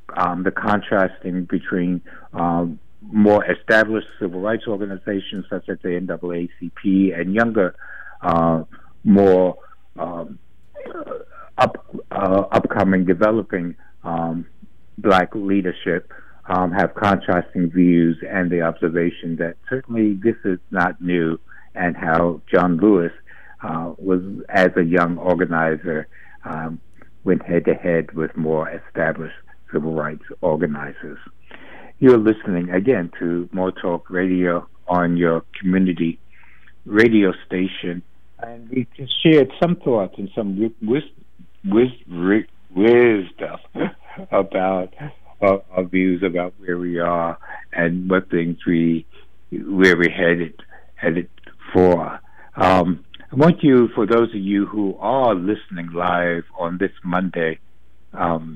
[SPEAKER 6] um, the contrasting between um, more established civil rights organizations such as the N double A C P and younger, uh, more um, up, uh, upcoming, developing um, black leadership um, have contrasting views, and the observation that certainly this is not new, and how John Lewis uh, was, as a young organizer, um, went head-to-head with more established civil rights organizers. You're listening again to More Talk Radio on your community radio station, and we just shared some thoughts and some wis- wis- wis- wisdom about our, our views about where we are and what things we where we're headed headed for. Um, I want you, for those of you who are listening live on this Monday, um,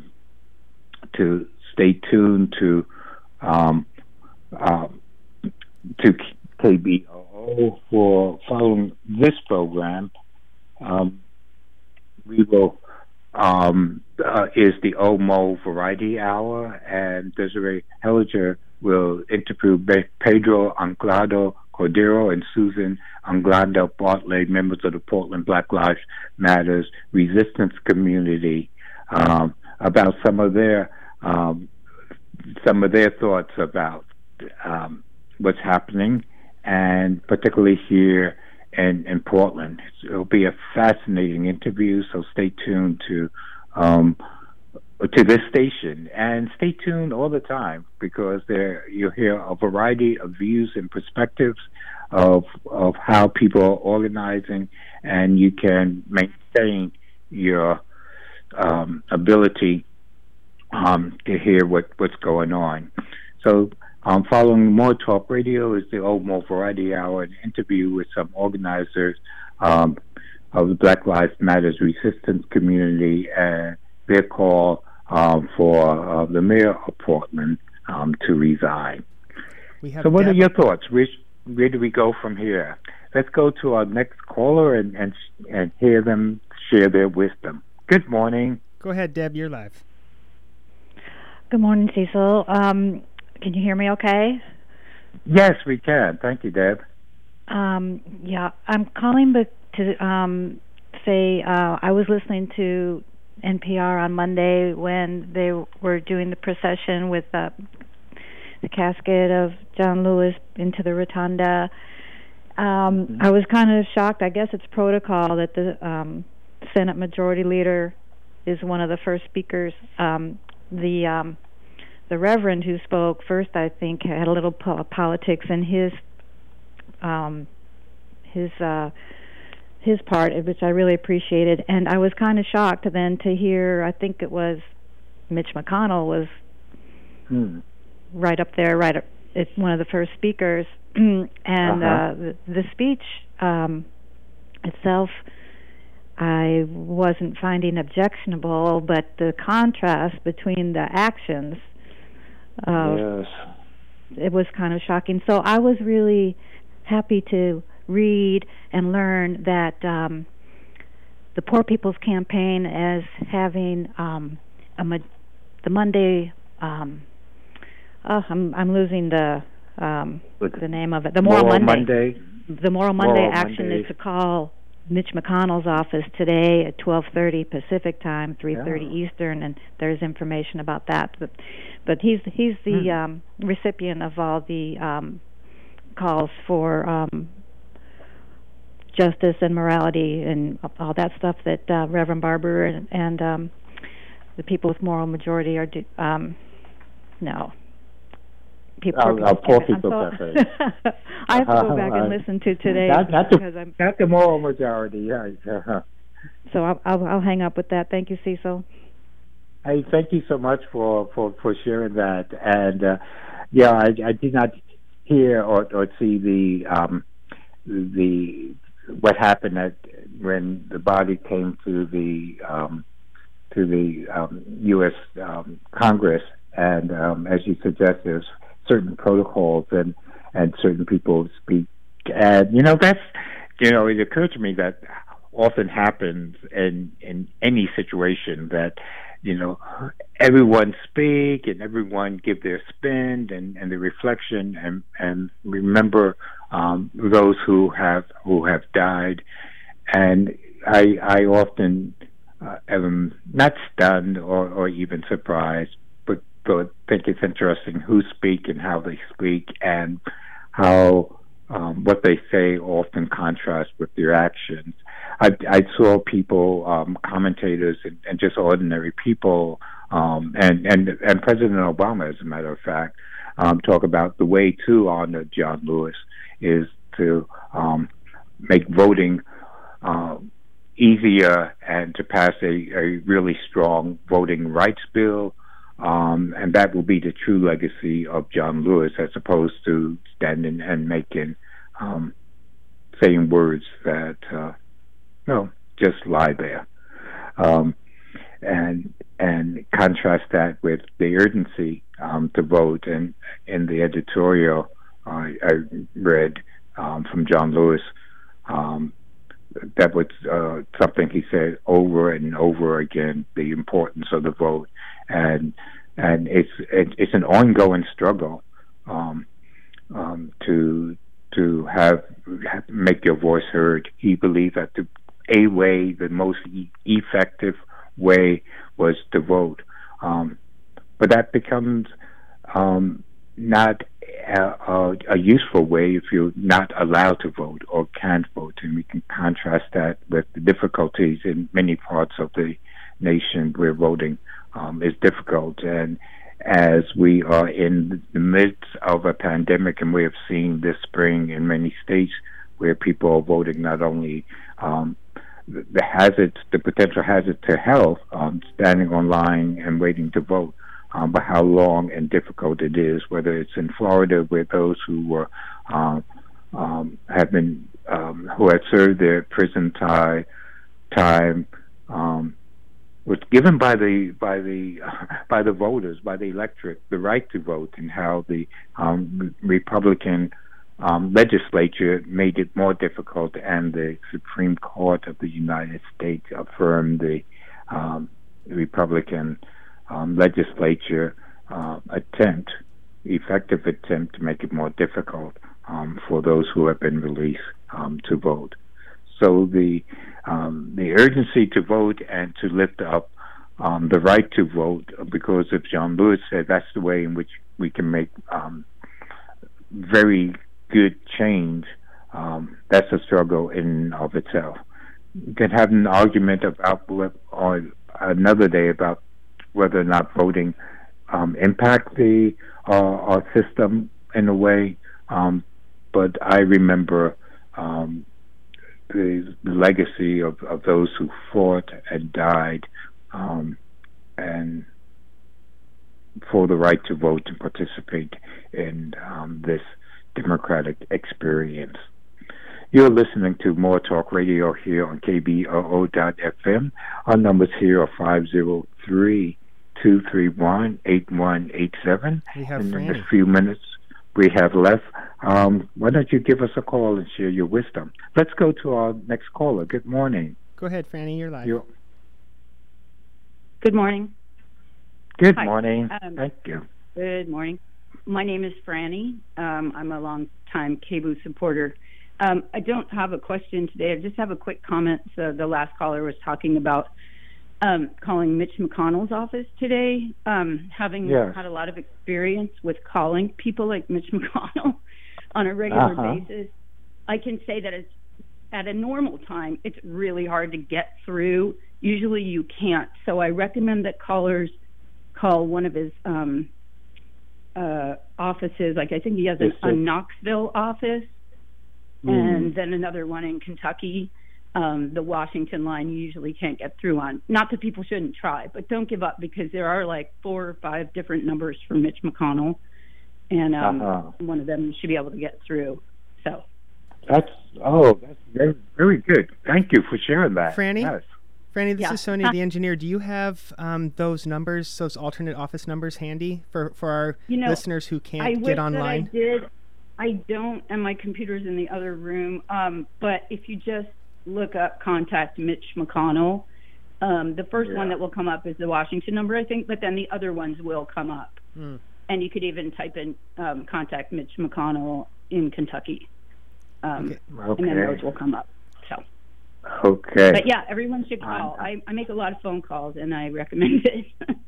[SPEAKER 6] to stay tuned to um, um, to K B O O for following this program. Um, we will um, uh, is the O M O Variety Hour, and Desiree Hellinger will interview Pedro Anglado Cordero and Susan Anglado Bartlett, members of the Portland Black Lives Matters resistance community, um, about some of their um, some of their thoughts about um, what's happening, and particularly here in, in Portland. It'll be a fascinating interview, so stay tuned to um, to this station, and stay tuned all the time, because there you'll hear a variety of views and perspectives of of how people are organizing, and you can maintain your um, ability um, to hear what, what's going on. So um, following More Talk Radio is the O M O Variety Hour, an interview with some organizers um, of the Black Lives Matters resistance community, and their call um, for uh, the mayor of Portland um, to resign.
[SPEAKER 5] We have
[SPEAKER 6] so what
[SPEAKER 5] Deb-
[SPEAKER 6] are your thoughts? Where, where do we go from here? Let's go to our next caller and, and, and hear them share their wisdom. Good morning.
[SPEAKER 5] Go ahead, Deb, you're live.
[SPEAKER 8] Good morning, Cecil. Um, can you hear me okay?
[SPEAKER 6] Yes, we can. Thank you, Deb.
[SPEAKER 8] Um, yeah, I'm calling be- to um, say uh, I was listening to N P R on Monday when they were doing the procession with uh, the casket of John Lewis into the rotunda. Um, mm-hmm. I was kind of shocked. I guess it's protocol that the um, Senate Majority Leader is one of the first speakers. Um, the um, the Reverend who spoke first, I think, had a little po- politics in his um, his uh, his part, which I really appreciated. And I was kind of shocked then to hear. I think it was Mitch McConnell was hmm. right up there, right up. It's one of the first speakers, and uh-huh. uh, the, the speech um, itself, I wasn't finding objectionable, but the contrast between the actions, uh,
[SPEAKER 6] yes.
[SPEAKER 8] it was kind of shocking. So I was really happy to read and learn that um, the Poor People's Campaign as having um, a, the Monday. Um, oh, I'm I'm losing the um, the name of it. The Moral,
[SPEAKER 6] Moral
[SPEAKER 8] Monday.
[SPEAKER 6] Monday.
[SPEAKER 8] The Moral Monday
[SPEAKER 6] Moral
[SPEAKER 8] action
[SPEAKER 6] Monday.
[SPEAKER 8] is to call Mitch McConnell's office today at twelve thirty Pacific time, three thirty
[SPEAKER 6] yeah.
[SPEAKER 8] Eastern, and there's information about that. But but he's he's the hmm. um, recipient of all the um, calls for um, justice and morality and all that stuff that uh, Reverend Barber and, and um, the people with moral majority are do, um, no. People,
[SPEAKER 6] Our,
[SPEAKER 8] people
[SPEAKER 6] our poor
[SPEAKER 8] cafe.
[SPEAKER 6] people
[SPEAKER 8] so,
[SPEAKER 6] cafe.
[SPEAKER 8] I have to go
[SPEAKER 6] uh,
[SPEAKER 8] back and
[SPEAKER 6] uh,
[SPEAKER 8] listen to today
[SPEAKER 6] not, not
[SPEAKER 8] because
[SPEAKER 6] the,
[SPEAKER 8] I'm
[SPEAKER 6] not the moral majority. Yeah. Uh-huh.
[SPEAKER 8] So I'll, I'll I'll hang up with that. Thank you, Cecil.
[SPEAKER 6] Hey, thank you so much for, for, for sharing that. And uh, yeah, I, I did not hear or, or see the um, the what happened at when the body came to the um, to the um, U S Um, Congress, and um, as you suggest, there's certain protocols and, and certain people speak. And, you know, that's, you know, it occurred to me that often happens in, in any situation that you know, everyone speak and everyone give their spin and, and the reflection and, and remember um, those who have who have died. And I I often uh, am not stunned or, or even surprised, but, but think it's interesting who speak and how they speak and how um, what they say often contrasts with their actions. I, I saw people, um, commentators, and, and just ordinary people, um, and, and and President Obama, as a matter of fact, um, talk about the way to honor John Lewis is to um, make voting uh, easier and to pass a, a really strong voting rights bill, um, and that will be the true legacy of John Lewis, as opposed to standing and making, um, saying words that. Uh, No, just lie there, um, and and contrast that with the urgency um, to vote. And in the editorial uh, I read um, from John Lewis, um, that was uh, something he said over and over again: the importance of the vote, and and it's it, it's an ongoing struggle um, um, to to have, have make your voice heard. He believed that the a way, the most e- effective way was to vote. Um, but that becomes um, not a, a, a useful way if you're not allowed to vote or can't vote. And we can contrast that with the difficulties in many parts of the nation where voting um, is difficult. And as we are in the midst of a pandemic, and we have seen this spring in many states where people are voting not only um, the hazards, the potential hazard to health, um, standing online and waiting to vote, um, but how long and difficult it is, whether it's in Florida where those who were um, um, have been um, who had served their prison time time um, was given by the by the by the voters, by the electorate, the right to vote, and how the um, Republican Um, legislature made it more difficult, and the Supreme Court of the United States affirmed the um, Republican um, legislature uh, attempt, effective attempt to make it more difficult um, for those who have been released um, to vote. So the um, the urgency to vote and to lift up um, the right to vote, because as John Lewis said, that's the way in which we can make um, very good change. Um, that's a struggle in and of itself. You can have an argument about, or another day, about whether or not voting um, impact the uh, our system in a way. Um, but I remember um, the, the legacy of, of those who fought and died, um, and for the right to vote and participate in um, this democratic experience. You're listening to More Talk Radio here on K B O O dot F M. Our numbers here are five oh three, two three one, eight one eight seven.
[SPEAKER 5] We have
[SPEAKER 6] in
[SPEAKER 5] Franny.
[SPEAKER 6] the few minutes we have left, um, why don't you give us a call and share your wisdom? Let's go to our next caller. Good morning.
[SPEAKER 5] Go ahead, Franny. You're live.
[SPEAKER 6] You're...
[SPEAKER 9] Good morning.
[SPEAKER 6] Good
[SPEAKER 9] Hi.
[SPEAKER 6] morning.
[SPEAKER 9] Um,
[SPEAKER 6] Thank you.
[SPEAKER 9] Good morning. My name is Franny. Um, I'm a long-time K B O O supporter. Um, I don't have a question today. I just have a quick comment. So the last caller was talking about um, calling Mitch McConnell's office today. Um, having
[SPEAKER 6] yes.
[SPEAKER 9] had a lot of experience with calling people like Mitch McConnell on a regular
[SPEAKER 6] uh-huh.
[SPEAKER 9] basis, I can say that it's, at a normal time, it's really hard to get through. Usually you can't. So I recommend that callers call one of his um, uh, offices. Like I think he has an, a Knoxville office, mm. and then another one in Kentucky. Um, the Washington line you usually can't get through on. Not that people shouldn't try, but don't give up, because there are like four or five different numbers for Mitch McConnell, and um,
[SPEAKER 6] uh-huh.
[SPEAKER 9] one of them you should be able to get through. So
[SPEAKER 6] that's oh, that's very very good. Thank you for sharing that,
[SPEAKER 5] Franny.
[SPEAKER 6] Yes.
[SPEAKER 5] Franny, this
[SPEAKER 9] yeah.
[SPEAKER 5] is Sonia, the engineer. Do you have um, those numbers, those alternate office numbers, handy for for our
[SPEAKER 9] you know,
[SPEAKER 5] listeners who can't
[SPEAKER 9] I
[SPEAKER 5] get
[SPEAKER 9] wish
[SPEAKER 5] online?
[SPEAKER 9] That I did. I don't, and my computer's in the other room. Um, but if you just look up contact Mitch McConnell, Um, the first
[SPEAKER 6] Yeah.
[SPEAKER 9] one that will come up is the Washington number, I think, but then the other ones will come up.
[SPEAKER 5] Hmm.
[SPEAKER 9] And you could even type in um, contact Mitch McConnell in Kentucky. Um,
[SPEAKER 5] Okay.
[SPEAKER 9] And then
[SPEAKER 6] Okay.
[SPEAKER 9] those will come up. So,
[SPEAKER 6] Okay.
[SPEAKER 9] but yeah, everyone should call. I, I make a lot of phone calls, and I recommend it.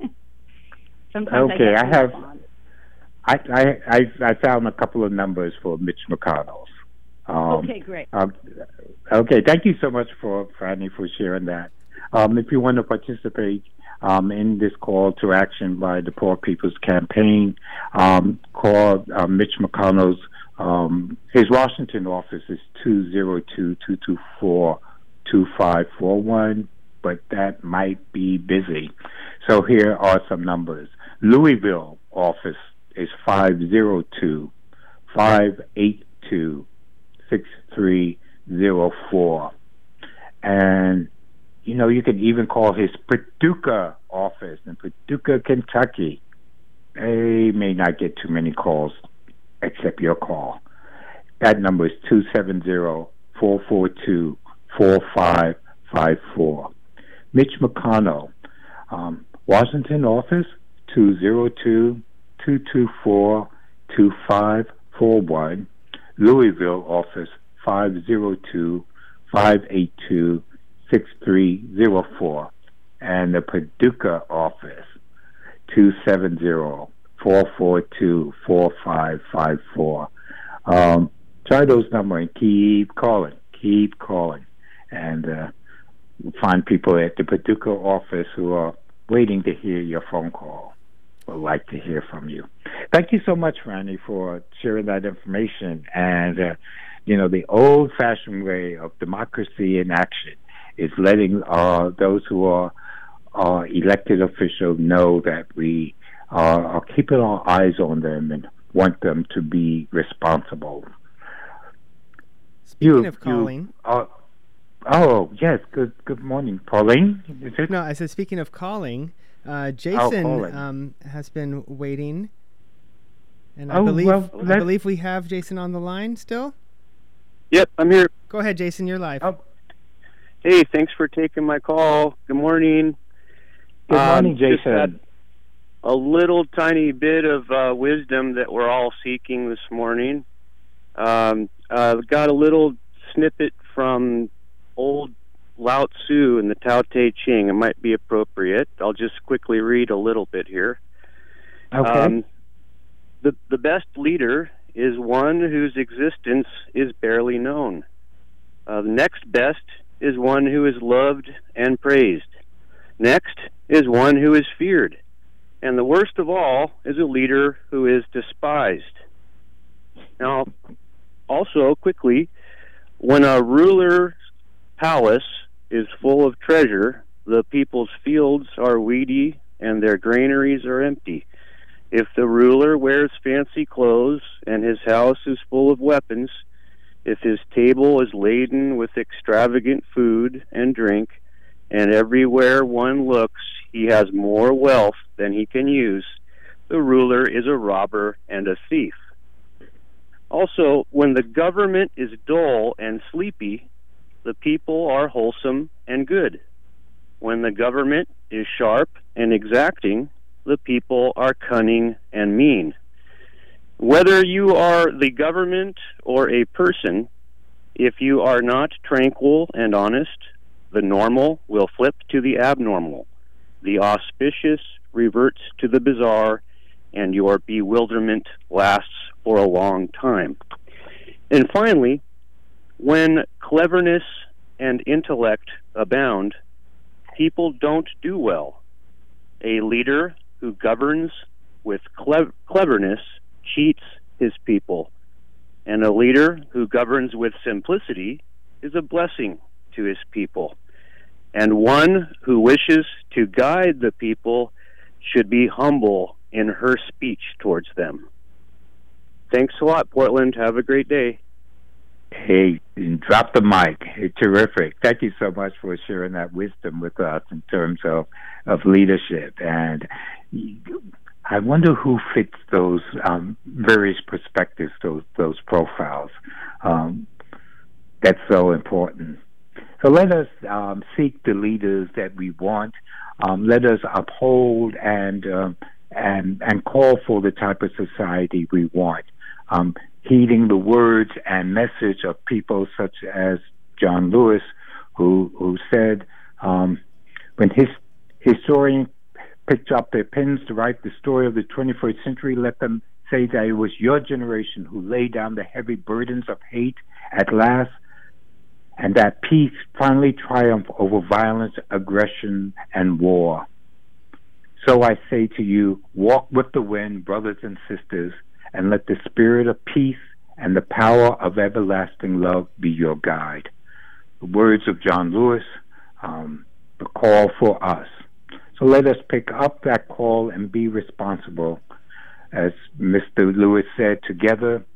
[SPEAKER 9] Sometimes
[SPEAKER 6] Okay,
[SPEAKER 9] I,
[SPEAKER 6] I
[SPEAKER 9] get
[SPEAKER 6] have-
[SPEAKER 9] on.
[SPEAKER 6] I, I I I found a couple of numbers for Mitch McConnell's. Um,
[SPEAKER 9] Okay, great.
[SPEAKER 6] um, okay, thank you so much for Franny for sharing that. Um, if you want to participate um, in this call to action by the Poor People's Campaign, um, call uh, Mitch McConnell's. Um, his Washington office is two zero two, two two four, two five four one, but that might be busy. So here are some numbers. Louisville office is five zero two, five eight two, six three zero four. And, you know, you can even call his Paducah office in Paducah, Kentucky. They may not get too many calls except your call. That number is two seven zero, four four two, four five five four. Mitch McConnell, um, Washington office, two zero two, two two four, two five four one. Louisville office, five zero two, five eight two, six three zero four. And the Paducah office, two seven zero, four four two, four five five four. Um, try those numbers and keep calling, keep calling. And uh, find people at the Paducah office who are waiting to hear your phone call. Would like to hear from you. Thank you so much, Randy, for sharing that information. And, uh, you know, the old-fashioned way of democracy in action is letting uh, those who are uh, elected officials know that we uh, are keeping our eyes on them and want them to be responsible.
[SPEAKER 5] Speaking
[SPEAKER 6] You-
[SPEAKER 5] of calling,
[SPEAKER 6] you, uh, oh, yes. Good Good morning, Pauline. Is it?
[SPEAKER 5] no, I said speaking of calling, uh, Jason
[SPEAKER 6] calling.
[SPEAKER 5] um, has been waiting, and I
[SPEAKER 6] Oh,
[SPEAKER 5] believe
[SPEAKER 6] well,
[SPEAKER 5] I
[SPEAKER 6] let's-
[SPEAKER 5] believe we have Jason on the line still.
[SPEAKER 10] Yep, I'm here.
[SPEAKER 5] Go ahead, Jason. You're live.
[SPEAKER 6] Oh,
[SPEAKER 10] Hey, thanks for taking my call. Good morning.
[SPEAKER 6] Good morning,
[SPEAKER 10] Um, just
[SPEAKER 6] Jason.
[SPEAKER 10] had a little tiny bit of uh, wisdom that we're all seeking this morning. Um, uh, got a little snippet from old Lao Tzu in the Tao Te Ching. It might be appropriate. I'll just quickly read a little bit here.
[SPEAKER 6] Okay.
[SPEAKER 10] Um, the the best leader is one whose existence is barely known. Uh, the next best is one who is loved and praised. Next is one who is feared. And the worst of all is a leader who is despised. Now, also, quickly, when a ruler's palace is full of treasure, the people's fields are weedy and their granaries are empty. If the ruler wears fancy clothes and his house is full of weapons, if his table is laden with extravagant food and drink, and everywhere one looks he has more wealth than he can use, the ruler is a robber and a thief. Also, when the government is dull and sleepy, the people are wholesome and good. When the government is sharp and exacting, the people are cunning and mean. Whether you are the government or a person, if you are not tranquil and honest, the normal will flip to the abnormal, the auspicious reverts to the bizarre, and your bewilderment lasts for a long time. And finally, when cleverness and intellect abound, people don't do well. A leader who governs with cle- cleverness cheats his people, and a leader who governs with simplicity is a blessing to his people. And one who wishes to guide the people should be humble in her speech towards them. Thanks a lot, Portland. Have a great day.
[SPEAKER 6] Hey, drop the mic. Hey, terrific. Thank you so much for sharing that wisdom with us in terms of, of leadership. And I wonder who fits those um, various perspectives, those those profiles. Um, that's so important. So let us um, seek the leaders that we want. Um, let us uphold and um, and and call for the type of society we want. Um, heeding the words and message of people such as John Lewis, who who said, um, when his historians picked up their pens to write the story of the twenty-first century, let them say that it was your generation who laid down the heavy burdens of hate at last, and that peace finally triumphed over violence, aggression, and war. So I say to you, walk with the wind, brothers and sisters, and let the spirit of peace and the power of everlasting love be your guide. The words of John Lewis, um, the call for us. So let us pick up that call and be responsible. As Mister Lewis said, together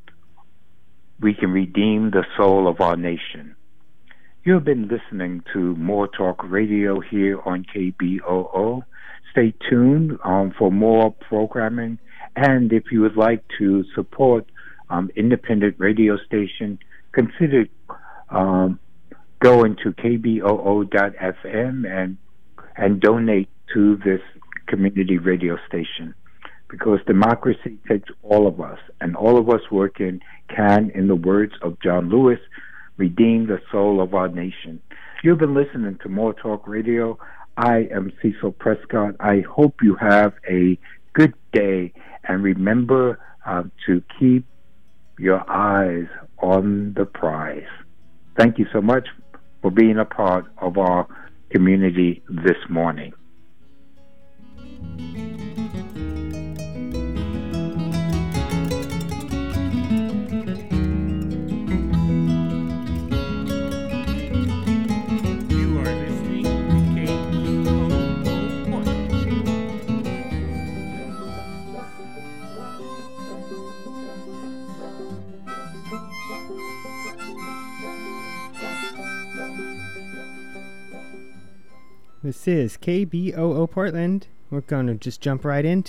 [SPEAKER 6] we can redeem the soul of our nation. You have been listening to More Talk Radio here on K B O O. Stay tuned um, for more programming. And if you would like to support um, independent radio station, consider um, going to K B O O dot F M and and donate to this community radio station. Because democracy takes all of us, and all of us working can, in the words of John Lewis, redeem the soul of our nation. You've been listening to More Talk Radio. I am Cecil Prescott. I hope you have a good day, and remember uh, to keep your eyes on the prize. Thank you so much for being a part of our community this morning.
[SPEAKER 5] This is K B O O Portland. We're going to just jump right into